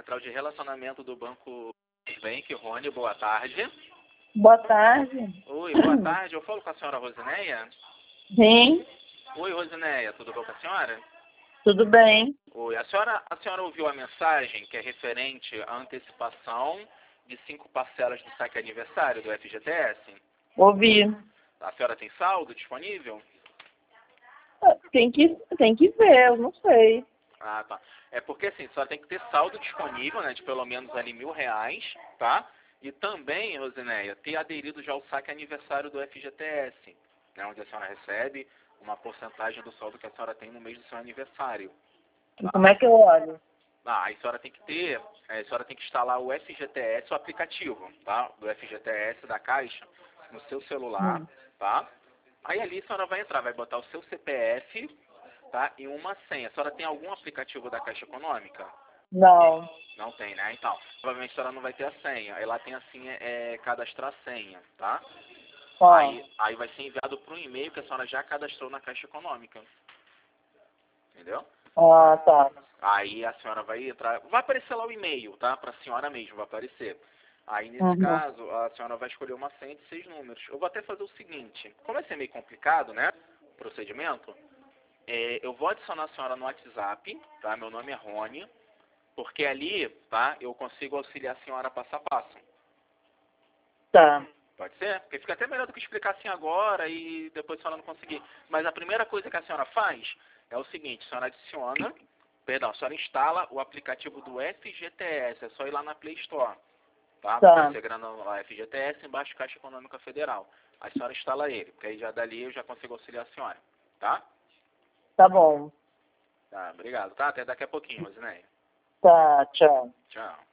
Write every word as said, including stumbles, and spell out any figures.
Central de Relacionamento do Banco Bank, Rony, boa tarde. Boa tarde. Oi, boa tarde. Eu falo com a senhora Rosineia? Sim, Oi, Rosineia, tudo bom com a senhora? tudo bem. Oi, a senhora, a senhora ouviu a mensagem que é referente à antecipação de cinco parcelas do saque aniversário do F G T S? Ouvi. A senhora tem saldo disponível? Tem que, tem que ver, eu não sei. Ah, tá. É porque assim, só tem que ter saldo disponível, né, de pelo menos ali mil reais, tá? E também, Rosineia, ter aderido já ao saque aniversário do F G T S, né, onde a senhora recebe uma porcentagem do saldo que a senhora tem no mês do seu aniversário. E como é que eu olho? Ah, a senhora tem que ter, a senhora tem que instalar o F G T S, o aplicativo, tá? Do F G T S da Caixa no seu celular, Hum. tá? Aí ali a senhora vai entrar, vai botar o seu C P F, tá? E uma senha. A senhora tem algum aplicativo da Caixa Econômica? Não. Não tem, né? Então, provavelmente a senhora não vai ter a senha. Aí lá tem assim, é, cadastrar senha, tá? Ó, Aí, aí vai ser enviado para um e-mail que a senhora já cadastrou na Caixa Econômica. Entendeu? ó, tá. Aí a senhora vai entrar, vai aparecer lá o e-mail, tá? Para a senhora mesmo, vai aparecer. Aí nesse Uhum. caso, a senhora vai escolher uma senha de seis números. Eu vou até fazer o seguinte, como vai ser meio complicado, né? O procedimento, é, eu vou adicionar a senhora no WhatsApp, tá? Meu nome é Rony, porque ali, tá? Eu consigo auxiliar a senhora passo a passo. Tá. Pode ser? Porque fica até melhor do que explicar assim agora e depois a senhora não conseguir. Mas a primeira coisa que a senhora faz é o seguinte, a senhora adiciona, perdão, a senhora instala o aplicativo do F G T S, é só ir lá na Play Store, tá? Tá. Você grana lá F G T S, embaixo Caixa Econômica Federal. Aí a senhora instala ele, porque aí já dali eu já consigo auxiliar a senhora, tá? Tá bom. Tá, obrigado, tá? Até daqui a pouquinho, Rosineia. Tá, tchau. Tchau.